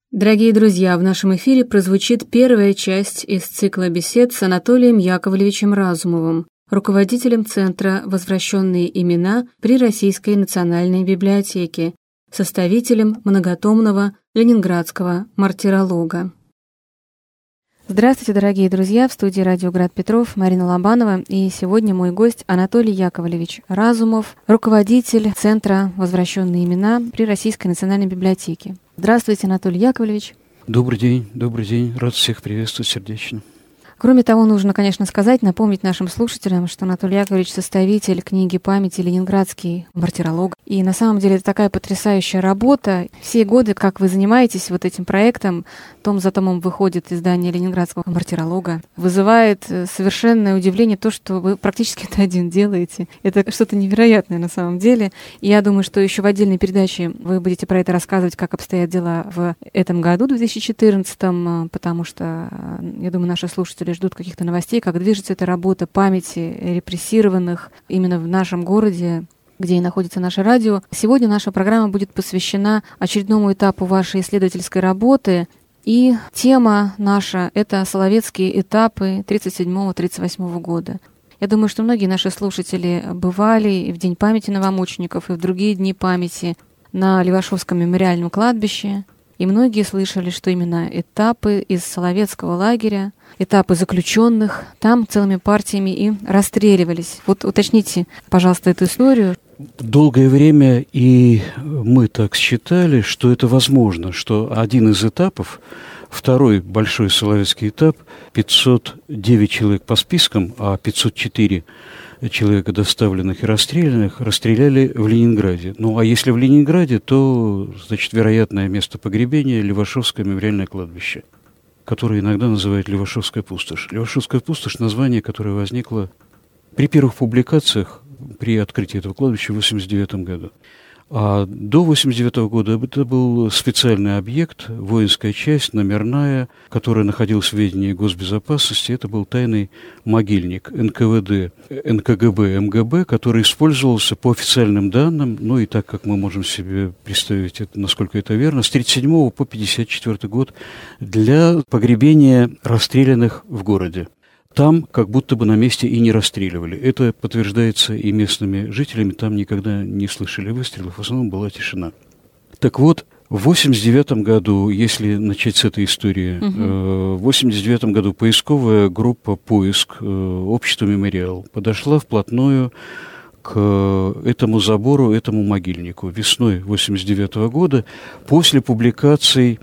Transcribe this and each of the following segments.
Дорогие друзья, в нашем эфире прозвучит первая часть из цикла бесед с Анатолием Яковлевичем Разумовым, руководителем Центра «Возвращенные имена» при Российской национальной библиотеке, составителем многотомного ленинградского мартиролога. Здравствуйте, дорогие друзья! В студии «Радио Град Петров» Марина Лобанова, и сегодня мой гость Анатолий Яковлевич Разумов, руководитель Центра «Возвращенные имена» при Российской национальной библиотеке. Здравствуйте, Анатолий Яковлевич. Добрый день. Рад всех приветствовать сердечно. Кроме того, нужно, конечно, напомнить нашим слушателям, что Анатолий Яковлевич — составитель книги памяти «Ленинградский мартиролог». И на самом деле это такая потрясающая работа. Все годы, как вы занимаетесь вот этим проектом, том за томом выходит издание «Ленинградского мартиролога», вызывает совершенное удивление то, что вы практически это один делаете. Это что-то невероятное на самом деле. И я думаю, что еще в отдельной передаче вы будете про это рассказывать, как обстоят дела в этом году, 2014, потому что, я думаю, наши слушатели ждут каких-то новостей, как движется эта работа памяти репрессированных именно в нашем городе, где и находится наше радио. Сегодня наша программа будет посвящена очередному этапу вашей исследовательской работы. И тема наша — это соловецкие этапы 1937-1938 года. Я думаю, что многие наши слушатели бывали и в День памяти новомучеников, и в другие дни памяти на Левашовском мемориальном кладбище. И многие слышали, что именно этапы из Соловецкого лагеря, этапы заключенных, там целыми партиями и расстреливались. Вот уточните, пожалуйста, эту историю. Долгое время и мы так считали, что это возможно, что один из этапов, второй большой соловецкий этап, 509 человек по спискам, а 504 человека, доставленных и расстрелянных, расстреляли в Ленинграде. Ну, а если в Ленинграде, то, значит, вероятное место погребения — Левашовское мемориальное кладбище, которое иногда называют Левашовская пустошь. Левашовская пустошь — название, которое возникло при первых публикациях при открытии этого кладбища в 1989 году. А до 1989 года это был специальный объект, воинская часть, номерная, которая находилась в ведении госбезопасности. Это был тайный могильник НКВД, НКГБ, МГБ, который использовался по официальным данным, ну и так, как мы можем себе представить, насколько это верно, с 1937 по 1954 год для погребения расстрелянных в городе. Там как будто бы на месте и не расстреливали. Это подтверждается и местными жителями. Там никогда не слышали выстрелов. В основном была тишина. Так вот, в 1989 году, если начать с этой истории, в 1989 году поисковая группа «Поиск» общества «Мемориал» подошла вплотную к этому забору, этому могильнику весной 1989 года после публикаций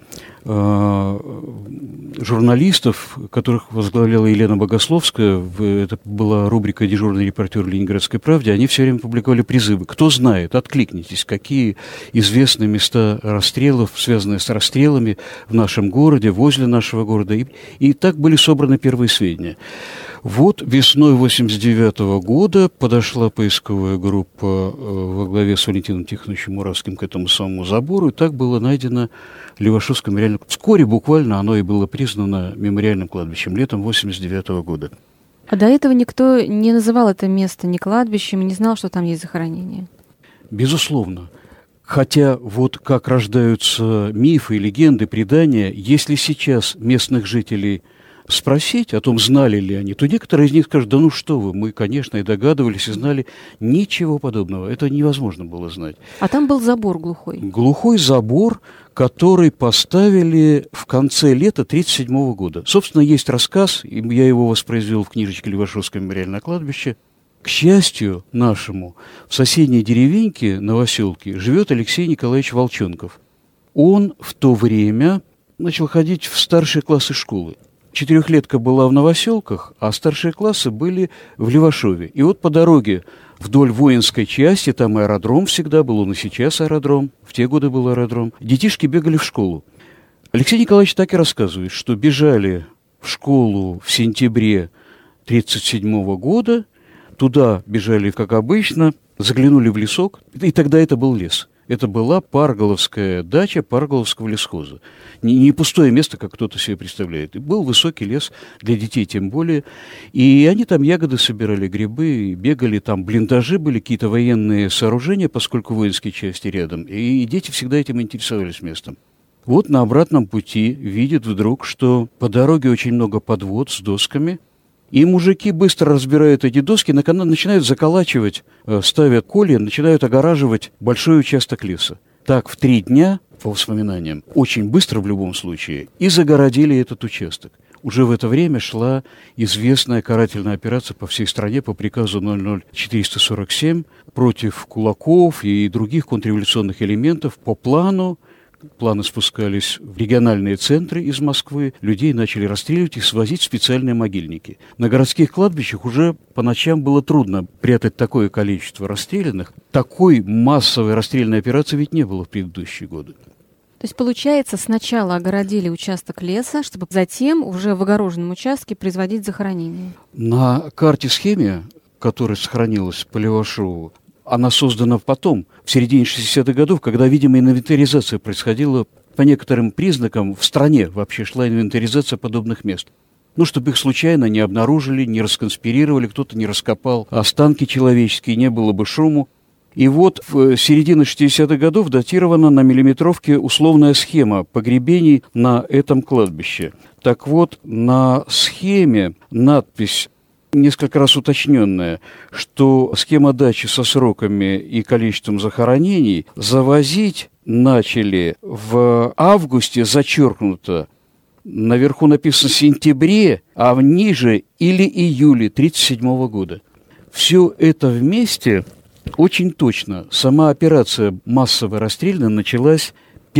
журналистов, которых возглавляла Елена Богословская, это была рубрика «Дежурный репортер Ленинградской правды», они все время публиковали призывы. Кто знает, откликнитесь, какие известные места расстрелов, связанные с расстрелами в нашем городе, возле нашего города. И так были собраны первые сведения. Вот весной 1989 года подошла поисковая группа во главе с Валентином Тихоновичем Муравским к этому самому забору, и так было найдено Левашовское мемориальное кладбище. Вскоре буквально оно и было признано мемориальным кладбищем летом 1989 года. А до этого никто не называл это место ни кладбищем, не знал, что там есть захоронение? Безусловно. Хотя вот как рождаются мифы, легенды, предания, если сейчас местных жителей спросить о том, знали ли они, то некоторые из них скажут: да ну что вы, мы, конечно, и догадывались, и знали. Ничего подобного, это невозможно было знать. А там был забор глухой? Глухой забор, который поставили в конце лета 1937 года. Собственно, есть рассказ, и я его воспроизвел в книжечке «Левашовское мемориальное кладбище». К счастью нашему, в соседней деревеньке, Новоселке, живет Алексей Николаевич Волчонков. Он в то время начал ходить в старшие классы школы. Четырехлетка была в Новоселках, а старшие классы были в Левашове. И вот по дороге вдоль воинской части, там аэродром всегда был, он и сейчас аэродром, в те годы был аэродром, детишки бегали в школу. Алексей Николаевич так и рассказывает, что бежали в школу в сентябре 1937 года, туда бежали, как обычно, заглянули в лесок, и тогда это был лес. Это была Парголовская дача Парголовского лесхоза. Не пустое место, как кто-то себе представляет. И был высокий лес, для детей тем более. И они там ягоды собирали, грибы, бегали, там блиндажи были, какие-то военные сооружения, поскольку воинские части рядом. И дети всегда этим интересовались местом. Вот на обратном пути видит вдруг, что по дороге очень много подвод с досками, и мужики быстро разбирают эти доски, начинают заколачивать, ставят колья, начинают огораживать большой участок леса. Так в 3 дня, по воспоминаниям, очень быстро в любом случае, и загородили этот участок. Уже в это время шла известная карательная операция по всей стране по приказу 00447 против кулаков и других контрреволюционных элементов по плану. Планы спускались в региональные центры из Москвы, людей начали расстреливать и свозить в специальные могильники. На городских кладбищах уже по ночам было трудно прятать такое количество расстрелянных. Такой массовой расстрельной операции ведь не было в предыдущие годы. То есть, получается, сначала огородили участок леса, чтобы затем уже в огороженном участке производить захоронение. На карте-схеме, которая сохранилась по Левашову, она создана потом, в середине 60-х годов, когда, видимо, инвентаризация происходила по некоторым признакам. В стране вообще шла инвентаризация подобных мест. Чтобы их случайно не обнаружили, не расконспирировали, кто-то не раскопал останки человеческие, не было бы шуму. И вот в середине 60-х годов датирована на миллиметровке условная схема погребений на этом кладбище. Так вот, на схеме надпись несколько раз уточненная, что схема дачи со сроками и количеством захоронений завозить начали в августе, зачеркнуто. Наверху написано «сентябре», а ниже или июле 1937 года. Все это вместе очень точно. Сама операция массовой расстрельной началась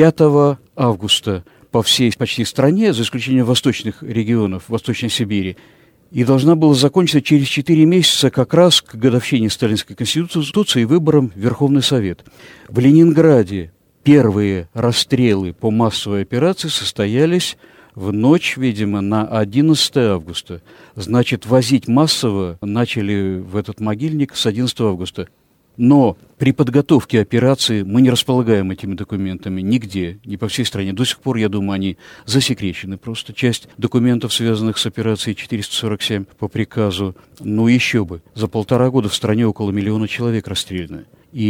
5 августа по всей почти стране, за исключением восточных регионов, Восточной Сибири. И должна была закончиться через 4 месяца как раз к годовщине Сталинской Конституции и выборам в Верховный Совет. В Ленинграде первые расстрелы по массовой операции состоялись в ночь, видимо, на 11 августа. Значит, возить массово начали в этот могильник с 11 августа. Но при подготовке операции мы не располагаем этими документами нигде, не по всей стране. До сих пор, я думаю, они засекречены. Просто часть документов, связанных с операцией 447 по приказу, еще бы. За 1,5 года в стране около 1 миллиона человек расстреляно.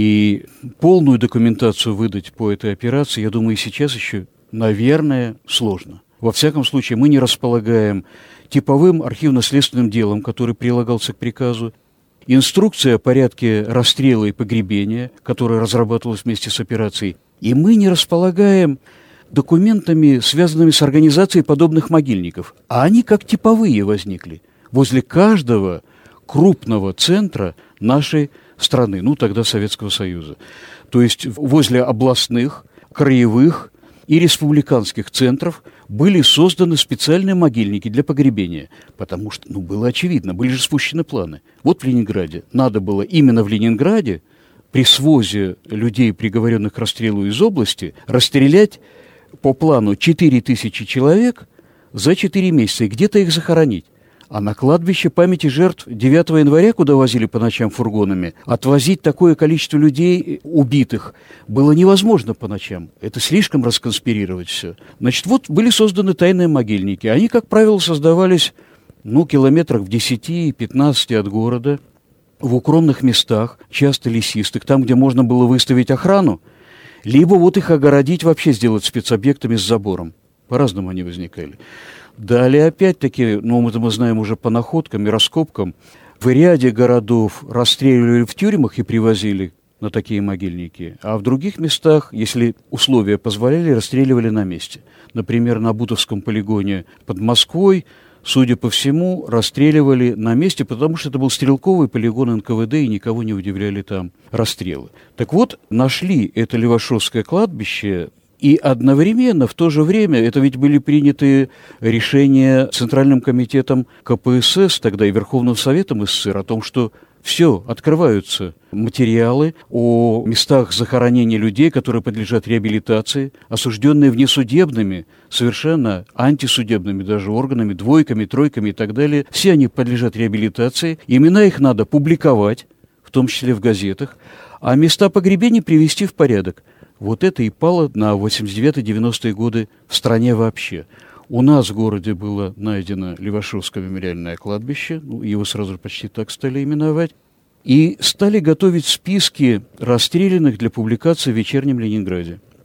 И полную документацию выдать по этой операции, я думаю, и сейчас еще, наверное, сложно. Во всяком случае, мы не располагаем типовым архивно-следственным делом, который прилагался к приказу, инструкция о порядке расстрела и погребения, которая разрабатывалась вместе с операцией. И мы не располагаем документами, связанными с организацией подобных могильников. А они как типовые возникли возле каждого крупного центра нашей страны, тогда Советского Союза. То есть возле областных, краевых и республиканских центров были созданы специальные могильники для погребения, потому что, было очевидно, были же спущены планы. Вот в Ленинграде надо было именно в Ленинграде при свозе людей, приговоренных к расстрелу из области, расстрелять по плану 4000 человек за 4 месяца и где-то их захоронить. А на кладбище памяти жертв 9 января, куда возили по ночам фургонами, отвозить такое количество людей, убитых, было невозможно по ночам. Это слишком расконспирировать все. Значит, вот были созданы тайные могильники. Они, как правило, создавались, километрах в 10-15 от города, в укромных местах, часто лесистых, там, где можно было выставить охрану, либо вот их огородить, вообще сделать спецобъектами с забором. По-разному они возникали. Далее, опять-таки, мы знаем уже по находкам и раскопкам, в ряде городов расстреливали в тюрьмах и привозили на такие могильники, а в других местах, если условия позволяли, расстреливали на месте. Например, на Бутовском полигоне под Москвой, судя по всему, расстреливали на месте, потому что это был стрелковый полигон НКВД, и никого не удивляли там расстрелы. Так вот, нашли это Левашовское кладбище. И одновременно, в то же время, это ведь были приняты решения Центральным комитетом КПСС, тогда и Верховным Советом СССР, о том, что все, открываются материалы о местах захоронения людей, которые подлежат реабилитации, осужденные внесудебными, совершенно антисудебными даже органами, двойками, тройками и так далее. Все они подлежат реабилитации, имена их надо публиковать, в том числе в газетах, а места погребений привести в порядок. Вот это и пало на 89-90-е годы в стране вообще. У нас в городе было найдено Левашовское мемориальное кладбище, его сразу почти так стали именовать, и стали готовить списки расстрелянных для публикации в «Вечернем Ленинграде».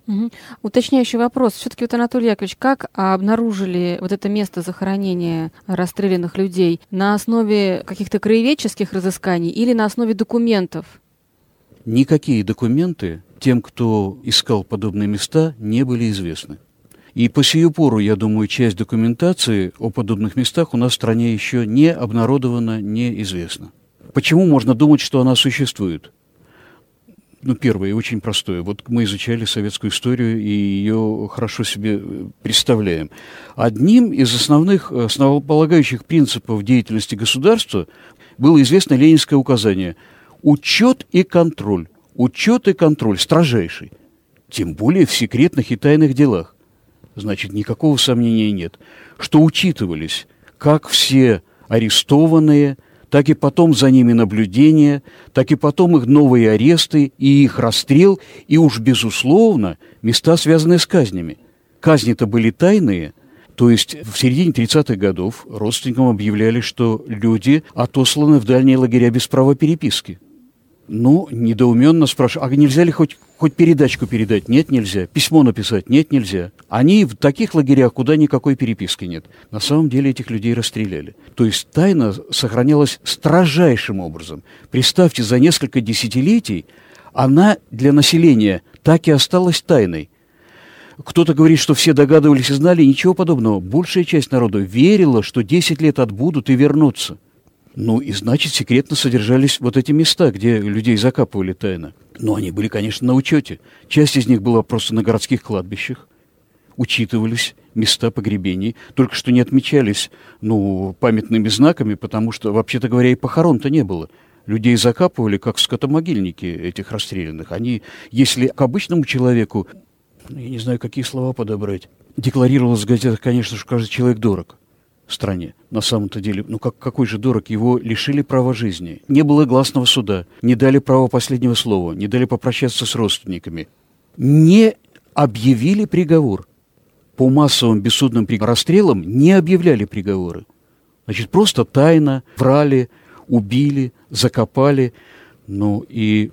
Угу. Уточняющий вопрос. Все-таки, вот, Анатолий Яковлевич, как обнаружили вот это место захоронения расстрелянных людей? На основе каких-то краеведческих разысканий или на основе документов? Никакие документы тем, кто искал подобные места, не были известны. И по сию пору, я думаю, часть документации о подобных местах у нас в стране еще не обнародована, неизвестна. Почему можно думать, что она существует? Первое, и очень простое. Вот мы изучали советскую историю и ее хорошо себе представляем. Одним из основополагающих принципов деятельности государства было известное ленинское указание – учет и контроль. Учет и контроль строжайший. Тем более в секретных и тайных делах. Значит, никакого сомнения нет, что учитывались как все арестованные, так и потом за ними наблюдение, так и потом их новые аресты и их расстрел, и уж, безусловно, места, связанные с казнями. Казни-то были тайные, то есть в середине 30-х годов родственникам объявляли, что люди отосланы в дальние лагеря без права переписки. Недоуменно спрашивают, а нельзя ли хоть передачку передать? Нет, нельзя. Письмо написать? Нет, нельзя. Они в таких лагерях, куда никакой переписки нет. На самом деле этих людей расстреляли. То есть тайна сохранялась строжайшим образом. Представьте, за несколько десятилетий она для населения так и осталась тайной. Кто-то говорит, что все догадывались и знали, ничего подобного. Большая часть народа верила, что 10 лет отбудут и вернутся. И значит, секретно содержались вот эти места, где людей закапывали тайно. Но они были, конечно, на учете. Часть из них была просто на городских кладбищах. Учитывались места погребений. Только что не отмечались, памятными знаками, потому что, вообще-то говоря, и похорон-то не было. Людей закапывали, как скотомогильники этих расстрелянных. Они, если к обычному человеку, я не знаю, какие слова подобрать, декларировалось в газетах, конечно, что каждый человек дорог в стране. На самом-то деле, какой же дорог? Его лишили права жизни. Не было гласного суда, не дали права последнего слова, не дали попрощаться с родственниками. Не объявили приговор. По массовым бессудным расстрелам не объявляли приговоры. Значит, просто тайно врали, убили, закопали. И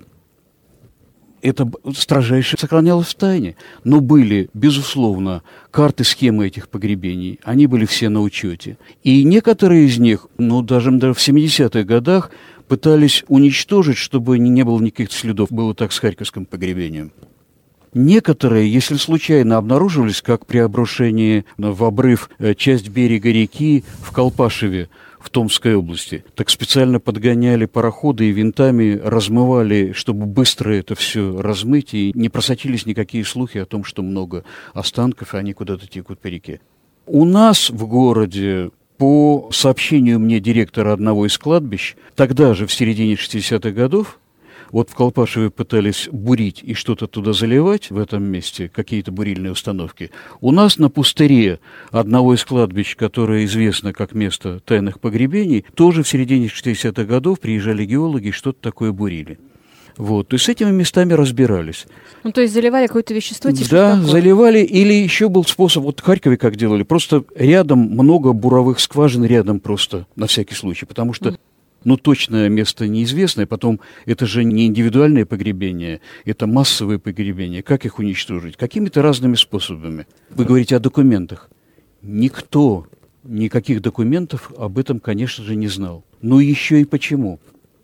это строжайше сохранялось в тайне. Но были, безусловно, карты, схемы этих погребений. Они были все на учете. И некоторые из них, даже в 70-х годах, пытались уничтожить, чтобы не было никаких следов. Было так с Харьковским погребением. Некоторые, если случайно обнаруживались, как при обрушении в обрыв часть берега реки в Колпашеве, в Томской области, так специально подгоняли пароходы и винтами размывали, чтобы быстро это все размыть, и не просочились никакие слухи о том, что много останков, и они куда-то текут по реке. У нас в городе, по сообщению мне директора одного из кладбищ, тогда же, в середине 60-х годов, вот в Колпашеве пытались бурить и что-то туда заливать в этом месте, какие-то бурильные установки. У нас на пустыре одного из кладбищ, которое известно как место тайных погребений, тоже в середине 60-х годов приезжали геологи и что-то такое бурили. То есть с этими местами разбирались. То есть заливали какое-то вещество? Да, заливали. Или еще был способ, в Харькове как делали, просто рядом много буровых скважин, рядом просто, на всякий случай, потому что точное место неизвестное, потом это же не индивидуальное погребение, это массовые погребения. Как их уничтожить? Какими-то разными способами. Вы говорите о документах. Никто никаких документов об этом, конечно же, не знал. Еще и почему?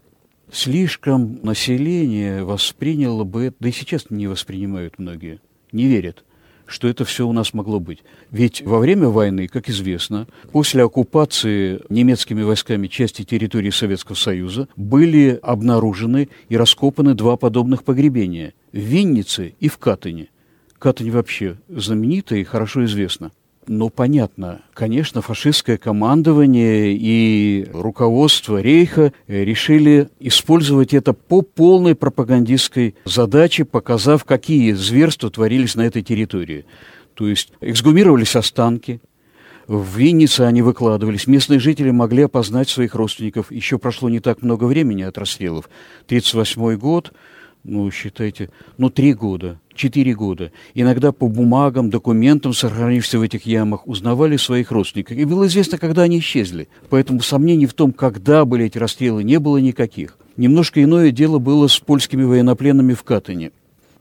Слишком население восприняло бы это, да и сейчас не воспринимают многие, не верят, что это все у нас могло быть. Ведь во время войны, как известно, после оккупации немецкими войсками части территории Советского Союза были обнаружены и раскопаны 2 подобных погребения – в Виннице и в Катыни. Катынь вообще знаменита и хорошо известна. Но понятно, конечно, фашистское командование и руководство Рейха решили использовать это по полной пропагандистской задаче, показав, какие зверства творились на этой территории. То есть эксгумировались останки, в Виннице они выкладывались, местные жители могли опознать своих родственников. Еще прошло не так много времени от расстрелов. 1938 год, считайте, 3 года. 4 года. Иногда по бумагам, документам, сохранившимся в этих ямах, узнавали своих родственников. И было известно, когда они исчезли. Поэтому сомнений в том, когда были эти расстрелы, не было никаких. Немножко иное дело было с польскими военнопленными в Катыни.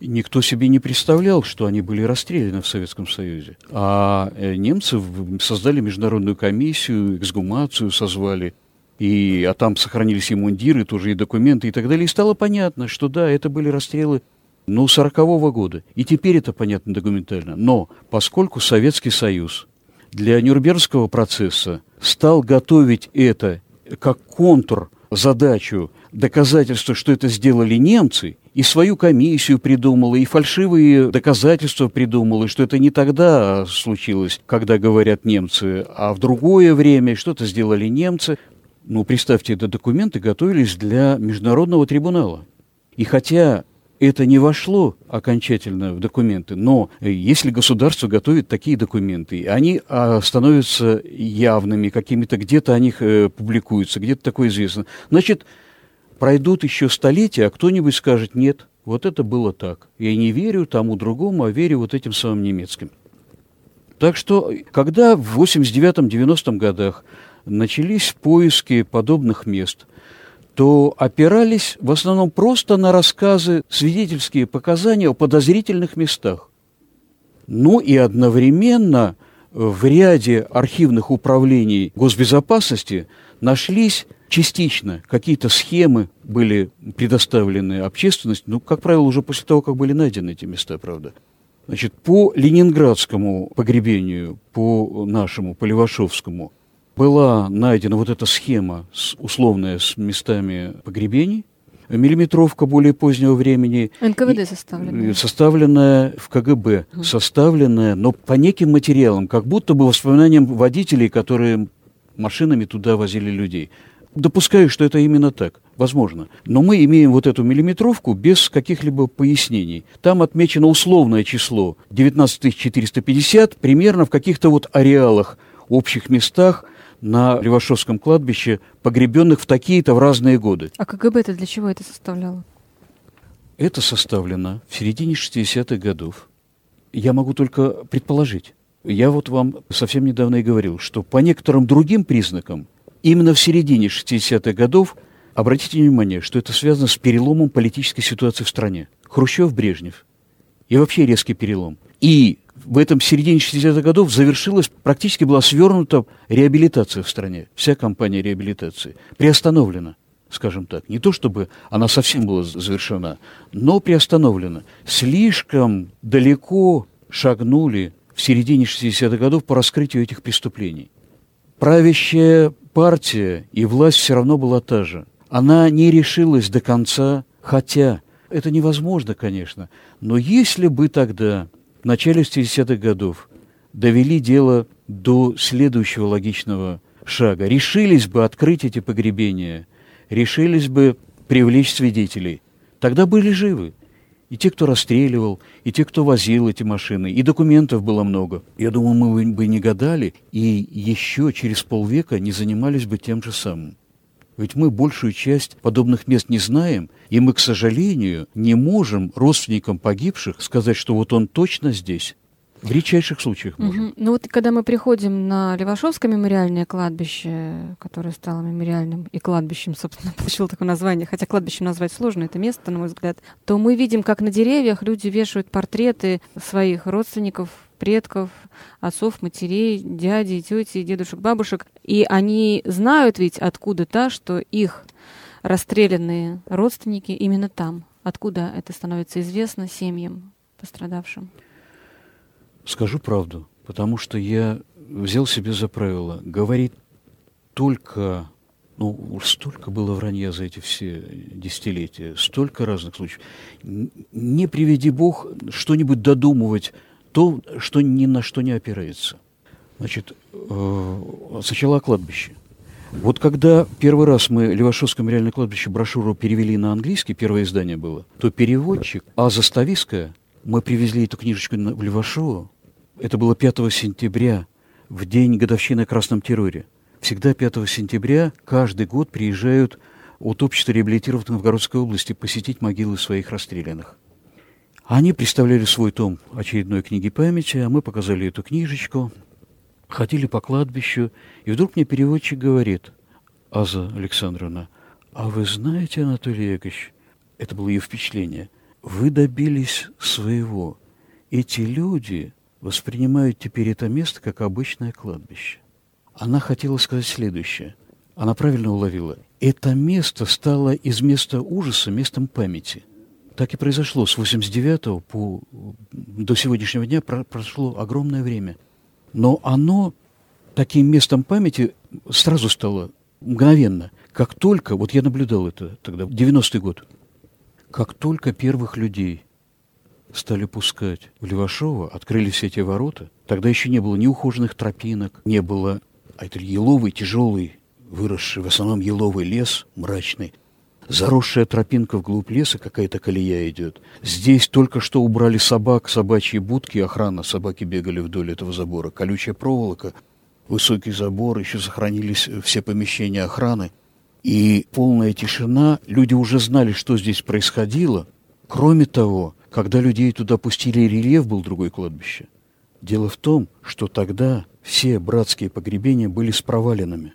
никто себе не представлял, что они были расстреляны в Советском Союзе. А немцы создали международную комиссию, эксгумацию созвали, а там сохранились и мундиры, тоже и документы и так далее. И стало понятно, что да, это были расстрелы 40-го года. И теперь это понятно документально. Но поскольку Советский Союз для Нюрнбергского процесса стал готовить это как контрзадачу, доказательство, что это сделали немцы, и свою комиссию придумала, и фальшивые доказательства придумала, что это не тогда случилось, когда говорят немцы, а в другое время что-то сделали немцы. Представьте, это документы готовились для Международного трибунала. И хотя это не вошло окончательно в документы, но если государство готовит такие документы, они становятся явными, какими-то где-то о них публикуются, где-то такое известно, значит, пройдут еще столетия, а кто-нибудь скажет: нет, вот это было так. Я не верю тому другому, а верю вот этим самым немецким. Так что, когда в 89-90 годах начались поиски подобных мест, то опирались в основном просто на рассказы, свидетельские показания о подозрительных местах. И одновременно в ряде архивных управлений госбезопасности нашлись частично какие-то схемы, были предоставлены общественности, как правило, уже после того, как были найдены эти места, правда. Значит, по ленинградскому погребению, по нашему, по Левашовскому, была найдена вот эта схема, условная, с местами погребений, миллиметровка более позднего времени. НКВД составленная. Составленная в КГБ, составленная, но по неким материалам, как будто бы воспоминаниям водителей, которые машинами туда возили людей. Допускаю, что это именно так, возможно. Но мы имеем вот эту миллиметровку без каких-либо пояснений. Там отмечено условное число 19 450, примерно в каких-то вот ареалах, общих местах на Левашовском кладбище, погребенных в такие-то в разные годы. А КГБ-то для чего это составляло? Это составлено в середине 60-х годов. Я могу только предположить. Я вот вам совсем недавно и говорил, что по некоторым другим признакам именно в середине 60-х годов, обратите внимание, что это связано с переломом политической ситуации в стране. Хрущев, Брежнев. И вообще резкий перелом. И в этом середине 60-х годов практически была свернута реабилитация в стране. Вся кампания реабилитации приостановлена, скажем так. Не то чтобы она совсем была завершена, но приостановлена. Слишком далеко шагнули в середине 60-х годов по раскрытию этих преступлений. Правящая партия и власть все равно была та же. Она не решилась до конца, хотя это невозможно, конечно. Но если бы тогда, в начале 60-х годов, довели дело до следующего логичного шага, решились бы открыть эти погребения, решились бы привлечь свидетелей, тогда были живы. И те, кто расстреливал, и те, кто возил эти машины, и документов было много. Я думаю, мы бы не гадали, и еще через полвека не занимались бы тем же самым. Ведь мы большую часть подобных мест не знаем, и мы, к сожалению, не можем родственникам погибших сказать, что вот он точно здесь. В редчайших случаях можем. Ну вот когда мы приходим на Левашовское мемориальное кладбище, которое стало мемориальным и кладбищем, собственно, получило такое название, хотя кладбищем назвать сложно, это место, на мой взгляд, то мы видим, как на деревьях люди вешают портреты своих родственников, предков, отцов, матерей, дядей, тети, дедушек, бабушек. И они знают ведь откуда-то, что их расстрелянные родственники именно там. Откуда это становится известно семьям пострадавшим? Скажу правду, потому что я взял себе за правило говорить только, уж столько было вранья за эти все десятилетия, столько разных случаев. Не приведи Бог что-нибудь додумывать, то, что ни на что не опирается. Значит, сначала о кладбище. Вот когда первый раз мы Левашовское мемориальное кладбище брошюру перевели на английский, первое издание было, то переводчик Аза Ставицкая, мы привезли эту книжечку в Левашово, это было 5 сентября, в день годовщины о Красном терроре. Всегда 5 сентября каждый год приезжают от общества реабилитированных в Новгородской области посетить могилы своих расстрелянных. Они представляли свой том очередной книги памяти, а мы показали эту книжечку, ходили по кладбищу, и вдруг мне переводчик говорит: Аза Александровна, а вы знаете, Анатолий Яковлевич, это было ее впечатление, вы добились своего. Эти люди воспринимают теперь это место как обычное кладбище. Она хотела сказать следующее. Она правильно уловила. Это место стало из места ужаса местом памяти. Так и произошло. С 89-го до сегодняшнего дня прошло огромное время. Но оно таким местом памяти сразу стало мгновенно. Как только, вот я наблюдал это тогда, 90-й год, как только первых людей стали пускать в Левашово, открылись эти ворота, тогда еще не было ни ухоженных тропинок, не было, а это еловый, тяжелый, выросший в основном еловый лес, мрачный, заросшая тропинка вглубь леса, какая-то колея идет. Здесь только что убрали собак, собачьи будки, охрана, собаки бегали вдоль этого забора, колючая проволока, высокий забор, еще сохранились все помещения охраны. И полная тишина, люди уже знали, что здесь происходило. Кроме того, когда людей туда пустили, рельеф был другое кладбище. Дело в том, что тогда все братские погребения были с провалинами.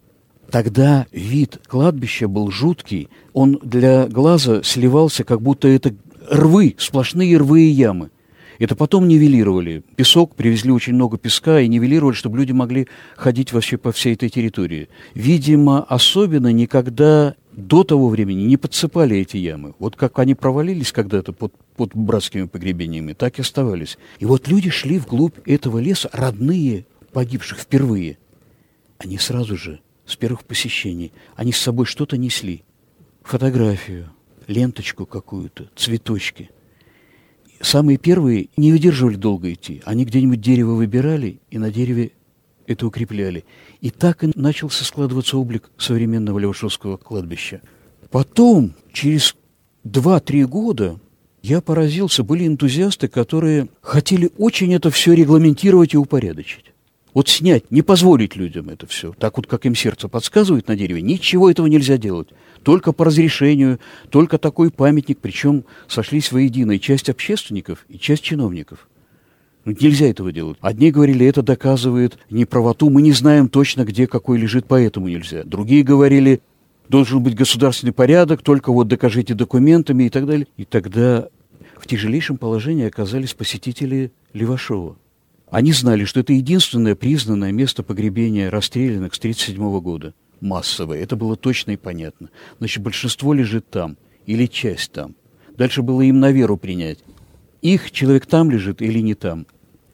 Тогда вид кладбища был жуткий, он для глаза сливался, как будто это рвы, сплошные рвы и ямы. Это потом нивелировали. Песок, привезли очень много песка и нивелировали, чтобы люди могли ходить вообще по всей этой территории. Видимо, особенно никогда до того времени не подсыпали эти ямы. Вот как они провалились когда-то под братскими погребениями, так и оставались. И вот люди шли вглубь этого леса, родные погибших впервые. Они сразу же, с первых посещений, они с собой что-то несли. Фотографию, ленточку какую-то, цветочки. Самые первые не выдерживали долго идти. Они где-нибудь дерево выбирали и на дереве это укрепляли. И так и начался складываться облик современного Левашовского кладбища. Потом, через 2-3 года, я поразился, были энтузиасты, которые хотели очень это все регламентировать и упорядочить. Вот снять, не позволить людям это все. Так вот, как им сердце подсказывает на дереве, ничего этого нельзя делать. Только по разрешению, только такой памятник, причем сошлись воедино и часть общественников, и часть чиновников. Нельзя этого делать. Одни говорили, это доказывает неправоту, мы не знаем точно, где какой лежит, поэтому нельзя. Другие говорили, должен быть государственный порядок, только вот докажите документами и так далее. И тогда в тяжелейшем положении оказались посетители Левашова. Они знали, что это единственное признанное место погребения расстрелянных с 1937 года. Массовое. Это было точно и понятно. Значит, большинство лежит там. Или часть там. Дальше было им на веру принять. Их человек там лежит или не там.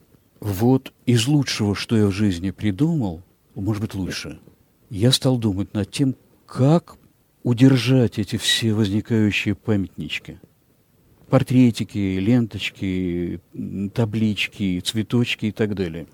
Вот из лучшего, что я в жизни придумал, может быть, лучше, я стал думать над тем, как удержать эти все возникающие памятнички. Портретики, ленточки, таблички, цветочки и так далее.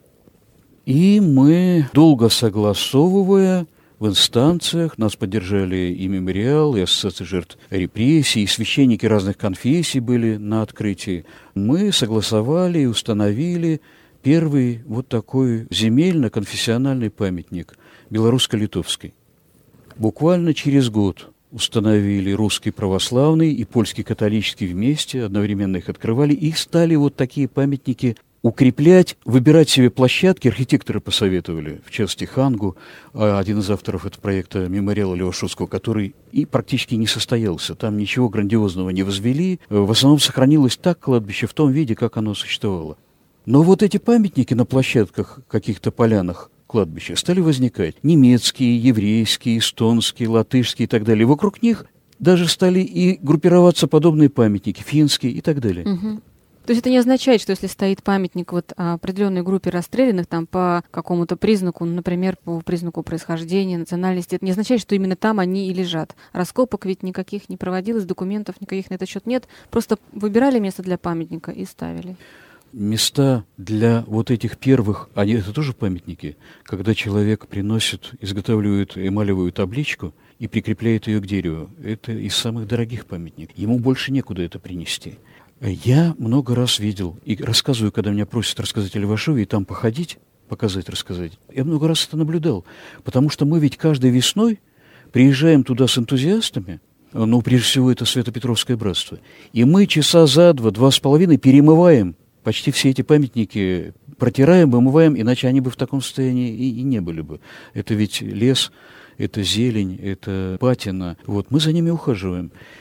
И мы, долго согласовывая в инстанциях, нас поддержали и мемориал, и ассоциация жертв репрессий, и священники разных конфессий были на открытии. Мы согласовали и установили первый вот такой земельно-конфессиональный памятник белорусско-литовский. Буквально через год установили русский православный и польский католический вместе, одновременно их открывали, и стали вот такие памятники укреплять, выбирать себе площадки. Архитекторы посоветовали, в частности, Хангу, один из авторов этого проекта мемориала Левашовского, который и практически не состоялся. Там ничего грандиозного не возвели. В основном сохранилось так кладбище в том виде, как оно существовало. Но вот эти памятники на площадках, каких-то полянах кладбища стали возникать. Немецкие, еврейские, эстонские, латышские и так далее. Вокруг них даже стали и группироваться подобные памятники, финские и так далее. Угу. То есть это не означает, что если стоит памятник вот определенной группе расстрелянных там по какому-то признаку, например, по признаку происхождения, национальности, это не означает, что именно там они и лежат. Раскопок ведь никаких не проводилось, документов никаких на этот счет нет. Просто выбирали место для памятника и ставили. Места для вот этих первых, они это тоже памятники, когда человек приносит, изготавливает эмалевую табличку и прикрепляет ее к дереву. Это из самых дорогих памятников. Ему больше некуда это принести. Я много раз видел, и рассказываю, когда меня просят рассказать о Левашове, и там походить, показать, рассказать. Я много раз это наблюдал, потому что мы ведь каждой весной приезжаем туда с энтузиастами, ну, прежде всего, это Свято-Петровское братство, и мы часа за 2-2,5 перемываем почти все эти памятники, протираем, вымываем, иначе они бы в таком состоянии и не были бы. Это ведь лес, это зелень, это патина. Вот, мы за ними ухаживаем.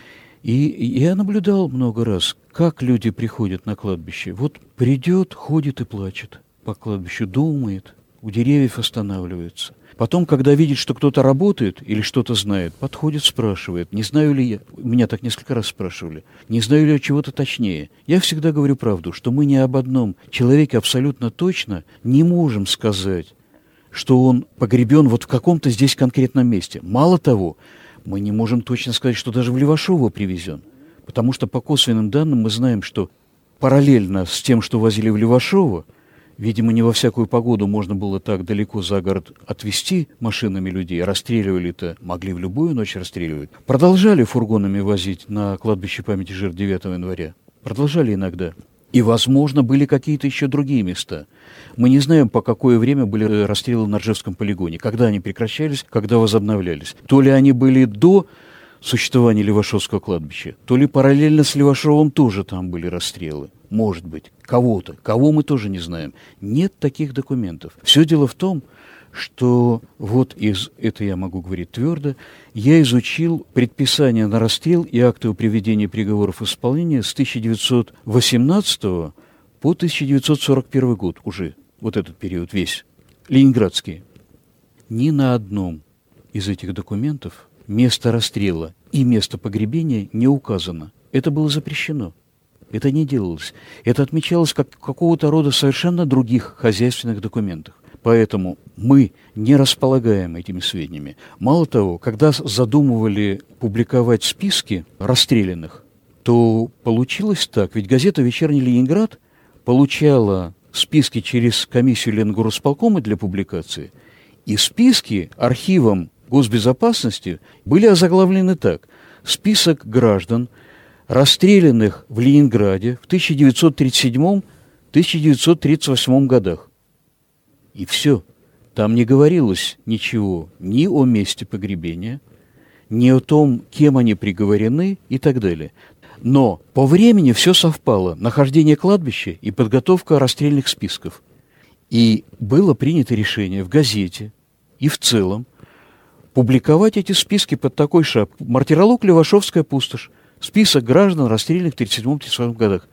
И я наблюдал много раз, как люди приходят на кладбище. Вот придет, ходит и плачет по кладбищу, думает, у деревьев останавливается. Потом, когда видит, что кто-то работает или что-то знает, подходит, спрашивает, не знаю ли я, меня так несколько раз спрашивали, не знаю ли я чего-то точнее. Я всегда говорю правду, что мы ни об одном человеке абсолютно точно не можем сказать, что он погребен вот в каком-то здесь конкретном месте. Мало того, мы не можем точно сказать, что даже в Левашово привезен, потому что по косвенным данным мы знаем, что параллельно с тем, что возили в Левашово, видимо, не во всякую погоду можно было так далеко за город отвезти машинами людей. Расстреливали-то, могли в любую ночь расстреливать. Продолжали фургонами возить на кладбище памяти жертв 9 января. Продолжали иногда. И, возможно, были какие-то еще другие места. Мы не знаем, по какое время были расстрелы на Ржевском полигоне. Когда они прекращались, когда возобновлялись. То ли они были до существования Левашовского кладбища, то ли параллельно с Левашовым тоже там были расстрелы. Может быть, кого-то. Кого мы тоже не знаем. Нет таких документов. Все дело в том, что вот это я могу говорить твердо, я изучил предписания на расстрел и акты о приведении приговоров в исполнение с 1918 по 1941 год уже, вот этот период весь, ленинградский. Ни на одном из этих документов место расстрела и место погребения не указано. Это было запрещено. Это не делалось. Это отмечалось как какого-то рода совершенно других хозяйственных документах. Поэтому мы не располагаем этими сведениями. Мало того, когда задумывали публиковать списки расстрелянных, то получилось так. Ведь газета «Вечерний Ленинград» получала списки через комиссию Ленгорисполкома для публикации, и списки архивом госбезопасности были озаглавлены так. Список граждан, расстрелянных в Ленинграде в 1937-1938 годах. И все. Там не говорилось ничего ни о месте погребения, ни о том, кем они приговорены и так далее. Но по времени все совпало. Нахождение кладбища и подготовка расстрельных списков. И было принято решение в газете и в целом публиковать эти списки под такой шапкой. Мартиролог «Левашовская пустошь». Список граждан, расстрелянных в 1937-1938 годах.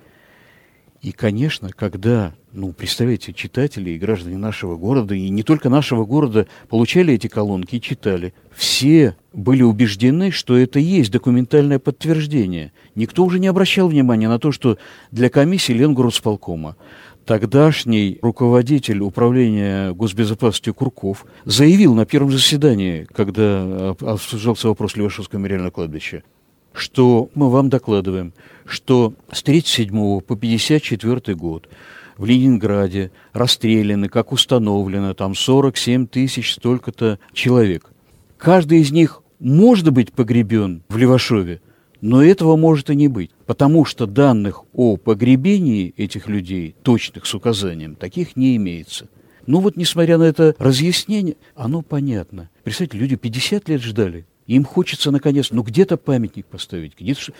И, конечно, когда, представляете, читатели и граждане нашего города, и не только нашего города, получали эти колонки и читали, все были убеждены, что это есть документальное подтверждение. Никто уже не обращал внимания на то, что для комиссии Ленгорисполкома тогдашний руководитель управления госбезопасности Курков заявил на первом заседании, когда обсуждался вопрос Левашовского мемориального кладбища, что мы вам докладываем, что с 1937 по 1954 год в Ленинграде расстреляны, как установлено, там 47 тысяч столько-то человек. Каждый из них может быть погребен в Левашове, но этого может и не быть, потому что данных о погребении этих людей, точных с указанием, таких не имеется. Несмотря на это разъяснение, оно понятно. Представьте, люди 50 лет ждали. Им хочется, наконец, где-то памятник поставить.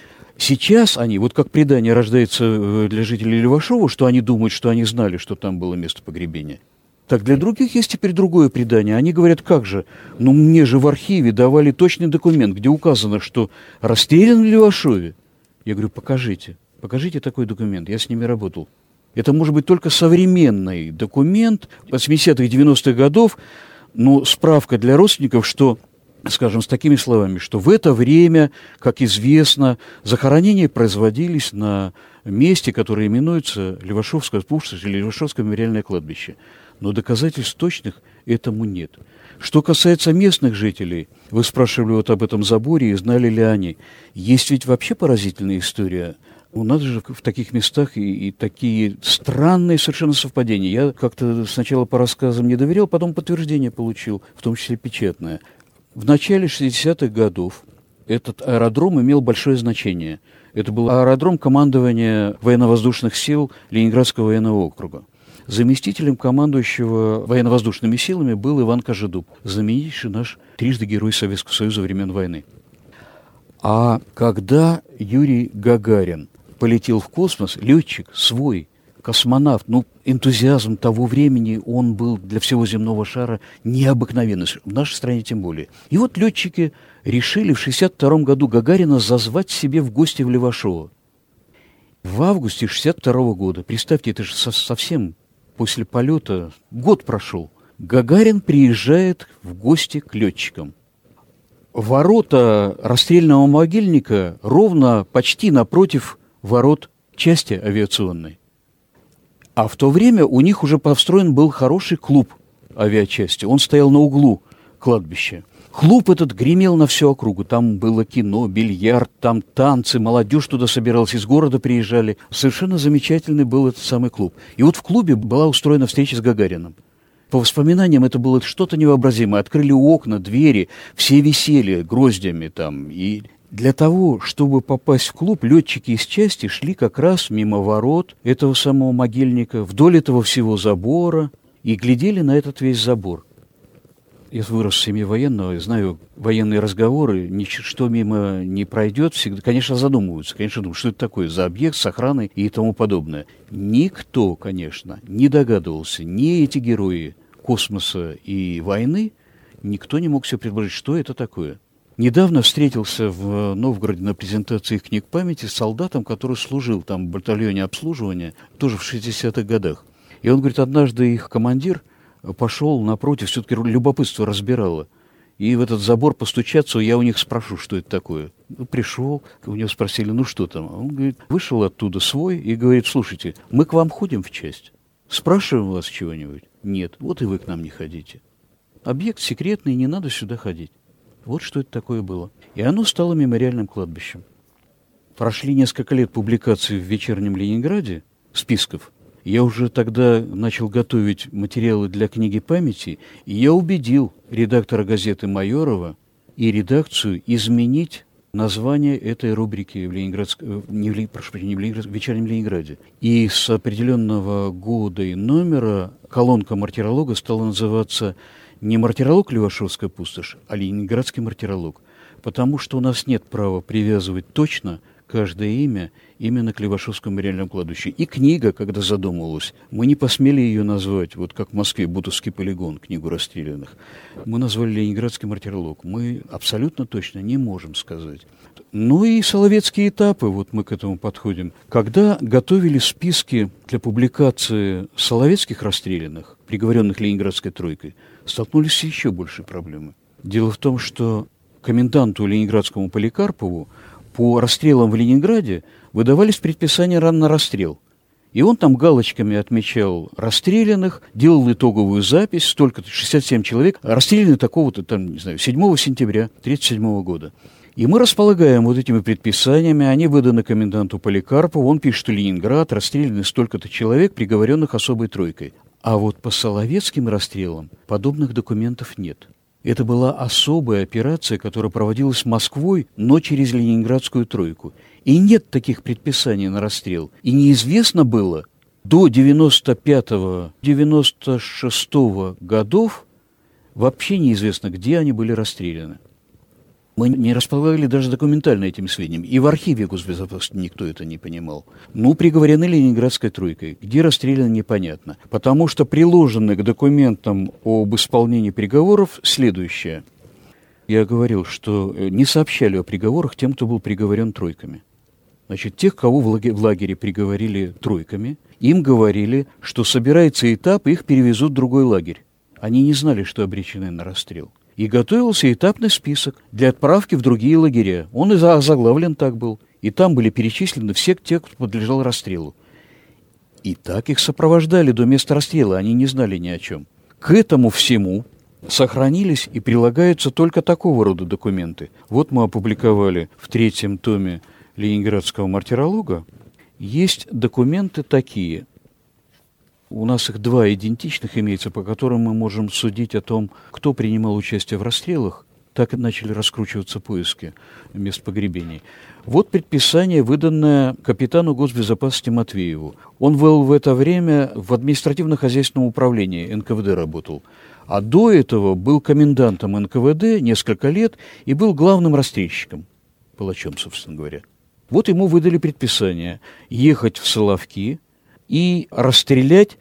Сейчас они, как предание рождается для жителей Левашова, что они думают, что они знали, что там было место погребения. Так для других есть теперь другое предание. Они говорят, как же, мне же в архиве давали точный документ, где указано, что расстрелян в Левашове. Я говорю, покажите такой документ, я с ними работал. Это может быть только современный документ 80-х, 90-х годов, справка для родственников, что, скажем, с такими словами, что в это время, как известно, захоронения производились на месте, которое именуется Левашовская пустошь или Левашовское мемориальное кладбище. Но доказательств точных этому нет. Что касается местных жителей, вы спрашивали об этом заборе и знали ли они. Есть ведь вообще поразительная история. У нас же в таких местах и такие странные совершенно совпадения. Я как-то сначала по рассказам не доверял, потом подтверждение получил, в том числе печатное. В начале 60-х годов этот аэродром имел большое значение. Это был аэродром командования военно-воздушных сил Ленинградского военного округа. Заместителем командующего военно-воздушными силами был Иван Кожедуб, знаменитейший наш трижды герой Советского Союза времен войны. А когда Юрий Гагарин полетел в космос, летчик свой, космонавт. Энтузиазм того времени, он был для всего земного шара необыкновенный, в нашей стране тем более. И вот летчики решили в 1962 году Гагарина зазвать себе в гости в Левашово. В августе 1962 года, представьте, это же совсем после полета, год прошел, Гагарин приезжает в гости к летчикам. Ворота расстрельного могильника ровно почти напротив ворот части авиационной. А в то время у них уже построен был хороший клуб авиачасти. Он стоял на углу кладбища. Клуб этот гремел на всю округу. Там было кино, бильярд, там танцы, молодежь туда собиралась, из города приезжали. Совершенно замечательный был этот самый клуб. И вот в клубе была устроена встреча с Гагарином. По воспоминаниям, это было что-то невообразимое. Открыли окна, двери, все висели гроздями там. И для того, чтобы попасть в клуб, летчики из части шли как раз мимо ворот этого самого могильника, вдоль этого всего забора, и глядели на этот весь забор. Я вырос в семье военного, знаю военные разговоры, ничто мимо не пройдет, всегда, конечно, задумываются, конечно, думают, что это такое за объект с охраной и тому подобное. Никто, конечно, не догадывался, ни эти герои космоса и войны, никто не мог себе предположить, что это такое. Недавно встретился в Новгороде на презентации их книг памяти с солдатом, который служил там в батальоне обслуживания, тоже в 60-х годах. И он говорит, однажды их командир пошел напротив, все-таки любопытство разбирало. И в этот забор постучаться, я у них спрошу, что это такое. Пришел, у него спросили, что там? Он говорит, вышел оттуда свой и говорит, слушайте, мы к вам ходим в часть, спрашиваем вас чего-нибудь? Нет, вот и вы к нам не ходите. Объект секретный, не надо сюда ходить. Вот что это такое было. И оно стало мемориальным кладбищем. Прошли несколько лет публикации в «Вечернем Ленинграде» списков. Я уже тогда начал готовить материалы для книги памяти, и я убедил редактора газеты Майорова и редакцию изменить название этой рубрики в «Вечернем Ленинграде». И с определенного года и номера колонка мартиролога стала называться не «Мартиролог Левашовская пустошь», а «Ленинградский мартиролог», потому что у нас нет права привязывать точно каждое имя именно к Левашовскому мемориальному кладбищу. И книга, когда задумывалась, мы не посмели ее назвать, вот как в Москве Бутовский полигон, книгу расстрелянных. Мы назвали Ленинградский мартиролог. Мы абсолютно точно не можем сказать. И соловецкие этапы, вот мы к этому подходим. Когда готовили списки для публикации соловецких расстрелянных, приговоренных Ленинградской тройкой, столкнулись с еще большей проблемой. Дело в том, что коменданту Ленинградскому Поликарпову по расстрелам в Ленинграде выдавались предписания на расстрел. И он там галочками отмечал расстрелянных, делал итоговую запись, столько-то, 67 человек, расстреляны такого-то, 7 сентября 1937 года. И мы располагаем вот этими предписаниями, они выданы коменданту Поликарпову, он пишет, что Ленинград, расстреляны столько-то человек, приговоренных особой тройкой. А вот по соловецким расстрелам подобных документов нет. Это была особая операция, которая проводилась Москвой, но через Ленинградскую тройку. И нет таких предписаний на расстрел. И неизвестно было до 95-96 годов, вообще неизвестно, где они были расстреляны. Мы не располагали даже документально этим сведениям. И в архиве госбезопасности никто это не понимал. Приговорены Ленинградской тройкой. Где расстреляны, непонятно. Потому что приложены к документам об исполнении приговоров следующее. Я говорил, что не сообщали о приговорах тем, кто был приговорен тройками. Значит, тех, кого в лагере приговорили тройками, им говорили, что собирается этап, и их перевезут в другой лагерь. Они не знали, что обречены на расстрел. И готовился этапный список для отправки в другие лагеря. Он и заглавлен так был. И там были перечислены все те, кто подлежал расстрелу. И так их сопровождали до места расстрела, они не знали ни о чем. К этому всему сохранились и прилагаются только такого рода документы. Вот мы опубликовали в 3-м томе Ленинградского мартиролога. Есть документы такие. У нас их 2 идентичных имеется, по которым мы можем судить о том, кто принимал участие в расстрелах. Так и начали раскручиваться поиски мест погребений. Вот предписание, выданное капитану госбезопасности Матвееву. Он был в это время в административно-хозяйственном управлении НКВД работал. А до этого был комендантом НКВД несколько лет и был главным расстрельщиком, палачом, собственно говоря. Вот ему выдали предписание ехать в Соловки и расстрелять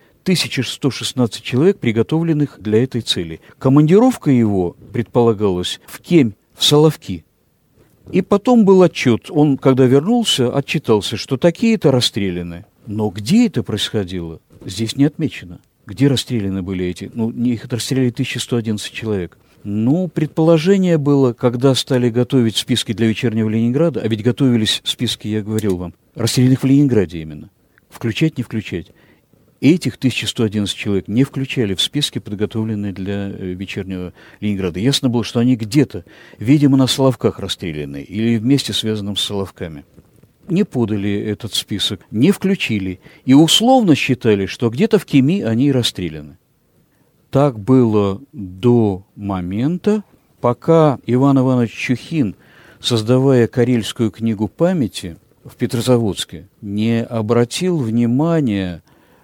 1116 человек, приготовленных для этой цели. Командировка его предполагалась в Кемь, в Соловки. И потом был отчет. Он, когда вернулся, отчитался, что такие-то расстреляны. Но где это происходило, здесь не отмечено. Где расстреляны были эти? Их расстреляли 1111 человек. Предположение было, когда стали готовить списки для вечернего Ленинграда, а ведь готовились списки, я говорил вам, расстрелянных в Ленинграде именно. Включать, не включать. Этих 1111 человек не включали в списки, подготовленные для вечернего Ленинграда. Ясно было, что они где-то, видимо, на Соловках расстреляны или вместе связанным с Соловками. Не подали этот список, не включили и условно считали, что где-то в Кеми они расстреляны. Так было до момента, пока Иван Иванович Чухин, создавая Карельскую книгу памяти в Петрозаводске, не обратил внимания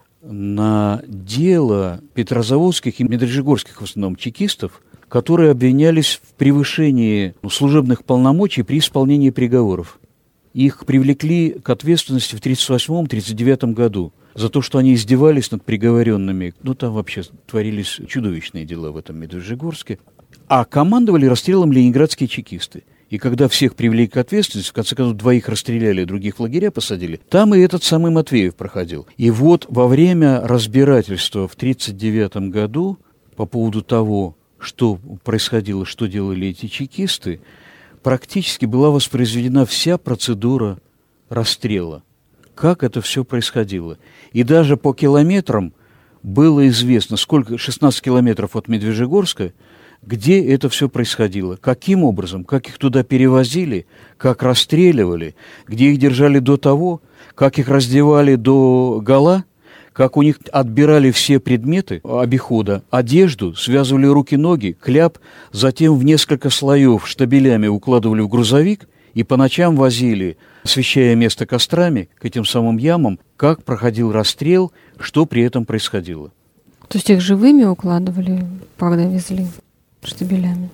на дело петрозаводских и медвежьегорских в основном чекистов, которые обвинялись в превышении служебных полномочий при исполнении приговоров. Их привлекли к ответственности в 1938-1939 году за то, что они издевались над приговоренными. Там вообще творились чудовищные дела в этом Медвежьегорске. А командовали расстрелом ленинградские чекисты. И когда всех привели к ответственности, в конце концов, двоих расстреляли, других в лагеря посадили, там и этот самый Матвеев проходил. И вот во время разбирательства в 1939 году по поводу того, что происходило, что делали эти чекисты, практически была воспроизведена вся процедура расстрела. Как это все происходило. И даже по километрам было известно, сколько, 16 километров от Медвежьегорска, где это все происходило, каким образом, как их туда перевозили, как расстреливали, где их держали до того, как их раздевали до гола, как у них отбирали все предметы обихода, одежду, связывали руки-ноги, кляп, затем в несколько слоев штабелями укладывали в грузовик и по ночам возили, освещая место кострами, к этим самым ямам, как проходил расстрел, что при этом происходило. То есть их живыми укладывали, когда везли? Штабелями.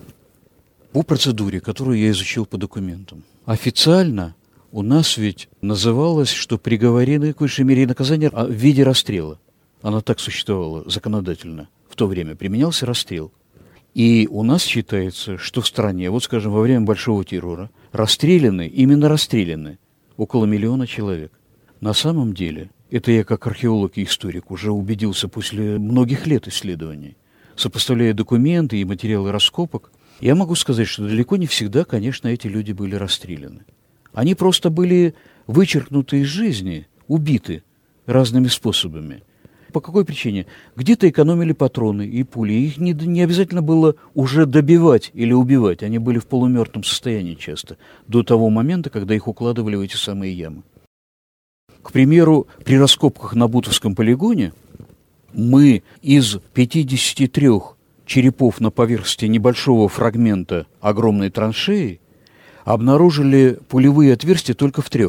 По процедуре, которую я изучил по документам. Официально у нас ведь называлось, что приговорены к высшей мере наказания в виде расстрела. Она так существовала законодательно. В то время применялся расстрел. И у нас считается, что в стране, вот скажем, во время Большого террора, именно расстреляны около 1 миллиона человек. На самом деле, это я как археолог и историк уже убедился после многих лет исследований. Сопоставляя документы и материалы раскопок, я могу сказать, что далеко не всегда, конечно, эти люди были расстреляны. Они просто были вычеркнуты из жизни, убиты разными способами. По какой причине? Где-то экономили патроны и пули. Их не обязательно было уже добивать или убивать. Они были в полумертвом состоянии часто, до того момента, когда их укладывали в эти самые ямы. К примеру, при раскопках на Бутовском полигоне мы из 53 черепов на поверхности небольшого фрагмента огромной траншеи обнаружили пулевые отверстия только в 3,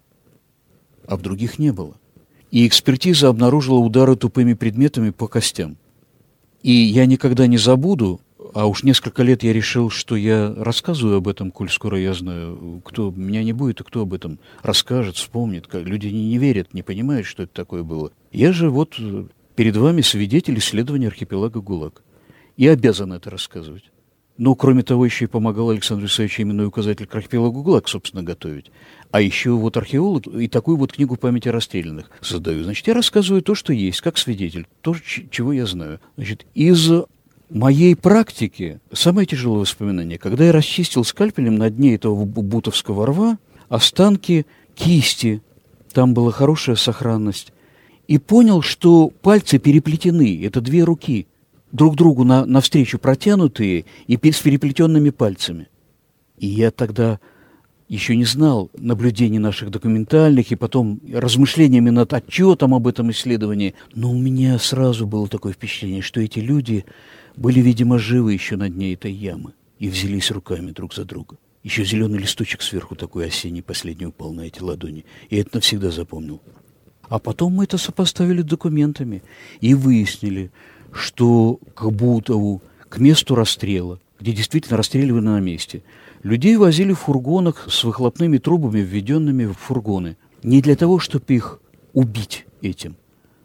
а в других не было. И экспертиза обнаружила удары тупыми предметами по костям. И я никогда не забуду, а уж несколько лет я решил, что я рассказываю об этом, коль скоро я знаю, кто меня не будет, и кто об этом расскажет, вспомнит. Как люди не верят, не понимают, что это такое было. Я же вот перед вами свидетель исследования архипелага ГУЛАГ. И обязан это рассказывать. Но, кроме того, еще и помогал Александру Исаевичу именной указатель к архипелагу ГУЛАГ, собственно, готовить. А еще вот археолог и такую вот книгу памяти о расстрелянных создаю. Значит, я рассказываю то, что есть, как свидетель, то, чего я знаю. Значит, из моей практики самое тяжелое воспоминание, когда я расчистил скальпелем на дне этого Бутовского рва останки кисти, там была хорошая сохранность, и понял, что пальцы переплетены, это 2 руки, друг другу навстречу протянутые и с переплетенными пальцами. И я тогда еще не знал наблюдений наших документальных и потом размышлениями над отчетом об этом исследовании, но у меня сразу было такое впечатление, что эти люди были, видимо, живы еще на дне этой ямы и взялись руками друг за друга. Еще зеленый листочек сверху такой осенний последний упал на эти ладони, и это навсегда запомнил. А потом мы это сопоставили с документами и выяснили, что к Бутову, к месту расстрела, где действительно расстреливали на месте, людей возили в фургонах с выхлопными трубами, введенными в фургоны. Не для того, чтобы их убить этим,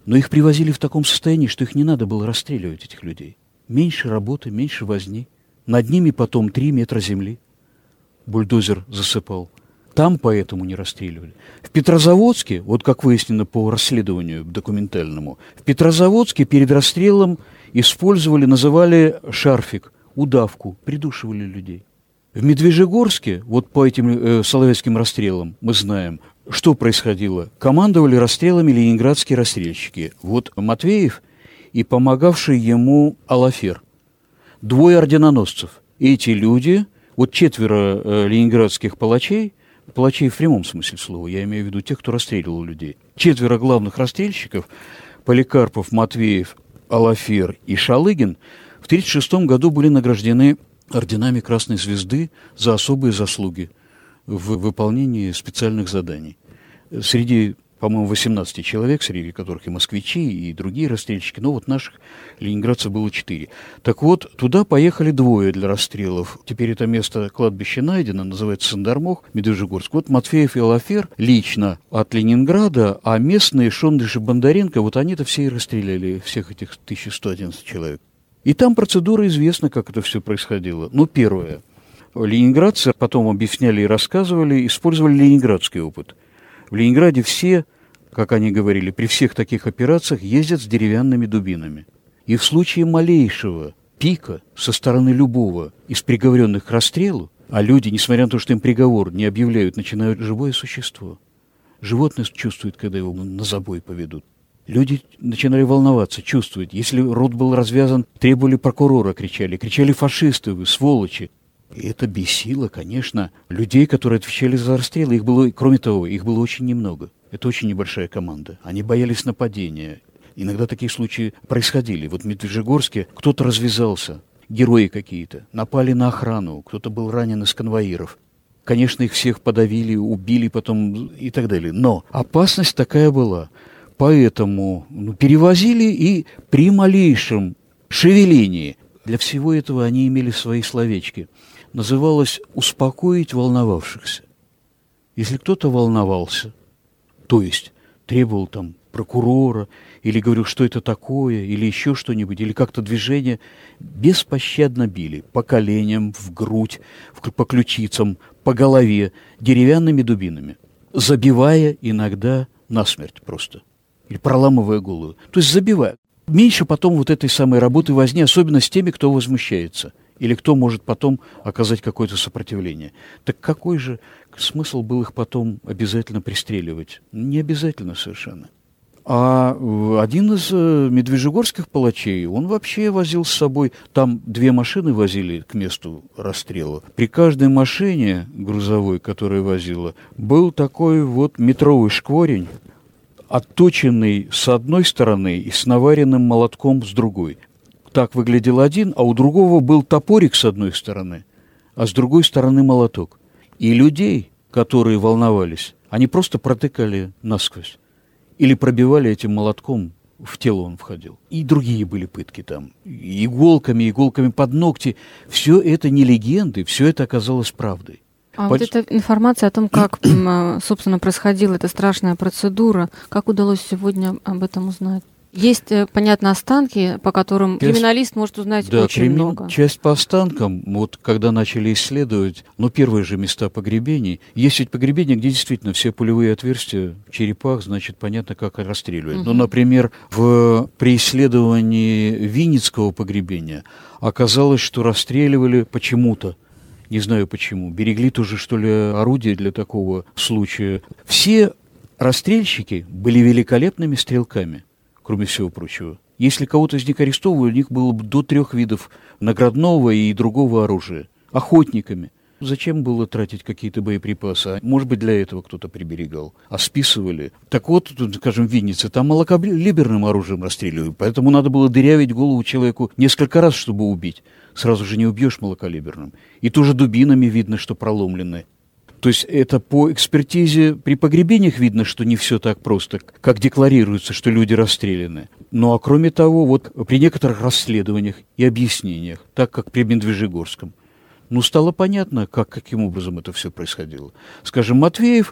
Но их привозили в таком состоянии, что их не надо было расстреливать, этих людей. Меньше работы, меньше возни. Над ними потом 3 метра земли бульдозер засыпал. Там поэтому не расстреливали. В Петрозаводске, вот как выяснено по расследованию документальному, в Петрозаводске перед расстрелом использовали, называли шарфик, удавку, придушивали людей. В Медвежьегорске, вот по этим соловецким расстрелам, мы знаем, что происходило. Командовали расстрелами ленинградские расстрельщики. Вот Матвеев и помогавший ему Алафер. 2 орденоносцев. Эти люди, вот 4 ленинградских палачей в прямом смысле слова, я имею в виду тех, кто расстреливал людей. 4 главных расстрельщиков, Поликарпов, Матвеев, Алафер и Шалыгин, в 1936 году были награждены орденами Красной Звезды за особые заслуги в выполнении специальных заданий. Среди, по-моему, 18 человек, среди которых и москвичи, и другие расстрельщики, но вот наших ленинградцев было 4. Так вот, туда поехали 2 для расстрелов. Теперь это место кладбища найдено, называется Сандармох, Медвежьегорск. Вот Матвеев и Алафер лично от Ленинграда, а местные Шондыш и Бондаренко, вот они-то все и расстреляли, всех этих 1111 человек. И там процедура известна, как это все происходило. Ну, первое. Ленинградцы, потом объясняли и рассказывали, использовали ленинградский опыт. В Ленинграде все, как они говорили, при всех таких операциях ездят с деревянными дубинами. И в случае малейшего пика со стороны любого из приговоренных к расстрелу, а люди, несмотря на то, что им приговор не объявляют, начинают живое существо. Животное чувствует, когда его на забой поведут. Люди начинали волноваться, чувствовать. Если рот был развязан, требовали прокурора, кричали фашисты вы, сволочи. И это бесило, конечно, людей, которые отвечали за расстрелы. Их было, кроме того, их было очень немного. Это очень небольшая команда. Они боялись нападения. Иногда такие случаи происходили. Вот в Медвежьегорске кто-то развязался, герои какие-то, напали на охрану, кто-то был ранен из конвоиров. Конечно, их всех подавили, убили потом и так далее. Но опасность такая была. Поэтому перевозили и при малейшем шевелении. Для всего этого они имели свои словечки. Называлось «успокоить волновавшихся». Если кто-то волновался, то есть требовал там прокурора, или говорил, что это такое, или еще что-нибудь, или как-то движение, беспощадно били по коленям, в грудь, по ключицам, по голове, деревянными дубинами, забивая иногда насмерть просто. Или проламывая голову. То есть забивая. Меньше потом вот этой самой работы возни, особенно с теми, кто возмущается. Или кто может потом оказать какое-то сопротивление. Так какой же смысл был их потом обязательно пристреливать? Не обязательно совершенно. А один из медвежьегорских палачей, он вообще возил с собой, там 2 машины возили к месту расстрела. При каждой машине грузовой, которая возила, был такой вот метровый шкворень, отточенный с одной стороны и с наваренным молотком с другой. Так выглядел один, а у другого был топорик с одной стороны, а с другой стороны молоток. И людей, которые волновались, они просто протыкали насквозь. Или пробивали этим молотком, в тело он входил. И другие были пытки там. Иголками под ногти. Все это не легенды, все это оказалось правдой. А вот эта информация о том, как, собственно, происходила эта страшная процедура, как удалось сегодня об этом узнать? Есть, понятно, останки, по которым криминалист может узнать очень много. Часть по останкам, вот когда начали исследовать, первые же места погребений, есть ведь погребения, где действительно все пулевые отверстия в черепах, значит, понятно, как расстреливать. Ну, например, при исследовании Винницкого погребения оказалось, что расстреливали почему-то. Не знаю почему. Берегли тоже, что ли, орудие для такого случая. Все расстрельщики были великолепными стрелками, кроме всего прочего. Если кого-то из них арестовывали, у них было до 3 видов наградного и другого оружия. Охотниками. Зачем было тратить какие-то боеприпасы? Может быть, для этого кто-то приберегал. А списывали. Так вот, скажем, в Виннице, там малокалиберным оружием расстреливали. Поэтому надо было дырявить голову человеку несколько раз, чтобы убить. Сразу же не убьешь малокалиберным. И тоже дубинами видно, что проломлены. То есть это по экспертизе при погребениях видно, что не все так просто, как декларируется, что люди расстреляны. Ну а кроме того, вот при некоторых расследованиях и объяснениях, так как при Медвежьегорском, стало понятно, каким образом это все происходило. Скажем, Матвеев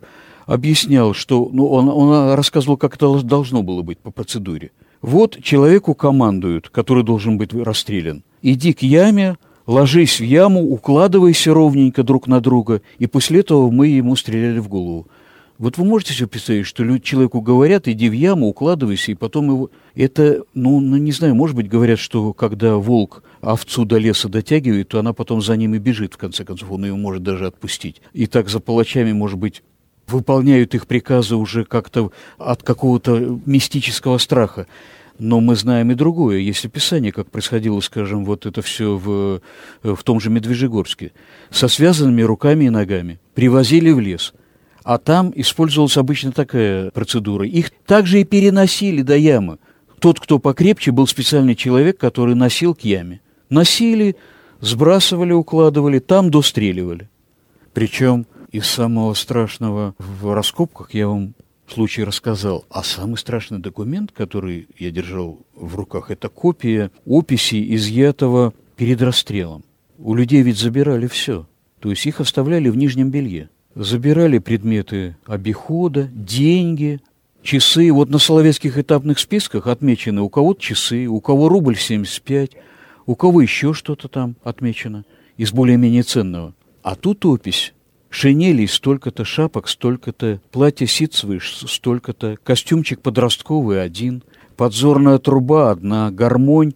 объяснял, что он рассказывал, как это должно было быть по процедуре. Вот человеку командуют, который должен быть расстрелян. Иди к яме, ложись в яму, укладывайся ровненько друг на друга, и после этого мы ему стреляли в голову. Вот вы можете себе представить, что человеку говорят, иди в яму, укладывайся, и потом его... Это, не знаю, может быть, говорят, что когда волк овцу до леса дотягивает, то она потом за ним и бежит, в конце концов, он ее может даже отпустить. И так за палачами, может быть, выполняют их приказы уже как-то от какого-то мистического страха. Но мы знаем и другое. Есть описание, как происходило, скажем, вот это все в том же Медвежьегорске. Со связанными руками и ногами привозили в лес. А там использовалась обычно такая процедура. Их также и переносили до ямы. Тот, кто покрепче, был специальный человек, который носил к яме. Носили, сбрасывали, укладывали, там достреливали. Причем из самого страшного в раскопках я вам случай рассказал. А самый страшный документ, который я держал в руках, это копия описи, изъятого перед расстрелом. У людей ведь забирали все. То есть их оставляли в нижнем белье. Забирали предметы обихода, деньги, часы. Вот на соловецких этапных списках отмечены у кого-то часы, у кого рубль 75, у кого еще что-то там отмечено из более-менее ценного. А тут опись. Шинелей столько-то, шапок столько-то, платье ситцевое столько-то, костюмчик подростковый один, подзорная труба одна, гармонь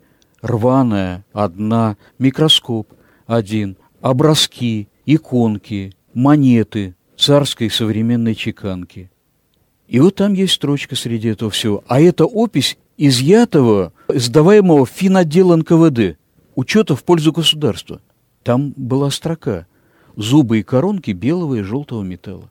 рваная одна, микроскоп один, образки, иконки, монеты царской современной чеканки. И вот там есть строчка среди этого всего. А это опись изъятого, сдаваемого в финотдел НКВД, учета в пользу государства. Там была строка: зубы и коронки белого и желтого металла.